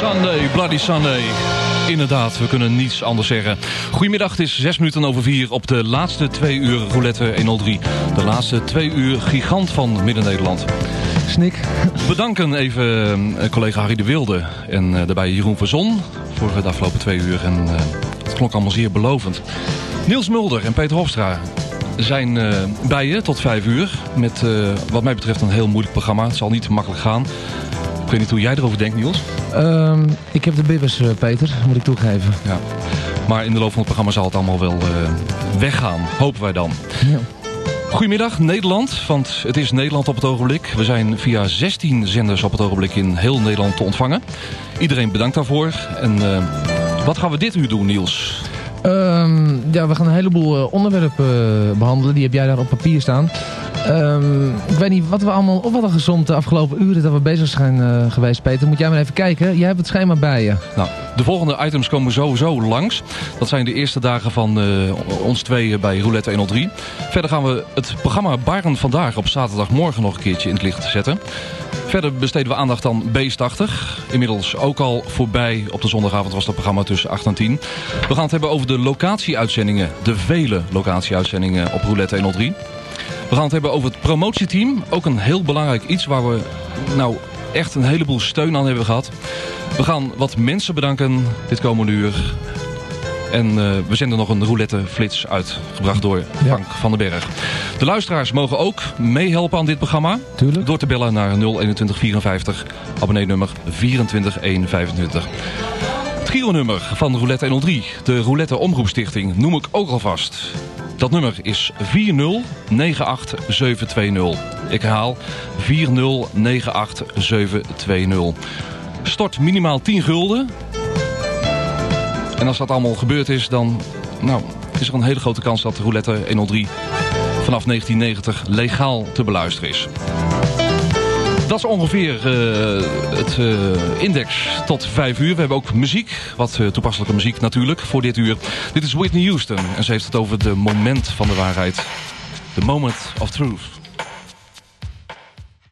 Sunday, Bloody Sunday. Inderdaad, we kunnen niets anders zeggen. Goedemiddag, het is 4:06 op de laatste 2 uur Roulette 103. De laatste 2 uur gigant van Midden-Nederland. Snik. Bedanken even collega Harry de Wilde en daarbij Jeroen Verzon voor de afgelopen 2 uur. En het klonk allemaal zeer belovend. Niels Mulder en Peter Hofstra zijn bij je tot 5 uur. Met wat mij betreft een heel moeilijk programma. Het zal niet makkelijk gaan. Ik weet niet hoe jij erover denkt, Niels. Ik heb de bibbers, Peter, moet ik toegeven. Ja. Maar in de loop van het programma zal het allemaal wel weggaan. Hopen wij dan. Ja. Goedemiddag Nederland, want het is Nederland op het ogenblik. We zijn via 16 zenders op het ogenblik in heel Nederland te ontvangen. Iedereen bedankt daarvoor. En wat gaan we dit uur doen, Niels? Ja, we gaan een heleboel onderwerpen behandelen. Die heb jij daar op papier staan. Ik weet niet wat we allemaal op hadden gezond de afgelopen uren dat we bezig zijn geweest, Peter. Moet jij maar even kijken. Jij hebt het schema bij je. Nou, de volgende items komen sowieso langs. Dat zijn de eerste dagen van ons tweeën bij Roulette 103. Verder gaan we het programma Baren vandaag op zaterdagmorgen nog een keertje in het licht zetten. Verder besteden we aandacht aan Beest80. Inmiddels ook al voorbij. Op de zondagavond was dat programma tussen 8 en 10. We gaan het hebben over de locatieuitzendingen. De vele locatieuitzendingen op Roulette 103. We gaan het hebben over het promotieteam. Ook een heel belangrijk iets waar we nou echt een heleboel steun aan hebben gehad. We gaan wat mensen bedanken dit komende uur. En we zenden nog een roulette flits uitgebracht door Frank van den Berg. De luisteraars mogen ook meehelpen aan dit programma. Tuurlijk. Door te bellen naar 02154, abonneenummer 24125. Het Giro-nummer van Roulette 103, de Roulette Omroepstichting, noem ik ook alvast. Dat nummer is 4098720. Ik herhaal 4098720. Stort minimaal 10 gulden. En als dat allemaal gebeurd is, dan is er een hele grote kans dat Roulette 103 vanaf 1990 legaal te beluisteren is. Dat is ongeveer het index tot 5 uur. We hebben ook muziek, wat toepasselijke muziek natuurlijk, voor dit uur. Dit is Whitney Houston en ze heeft het over de moment van de waarheid. The moment of truth.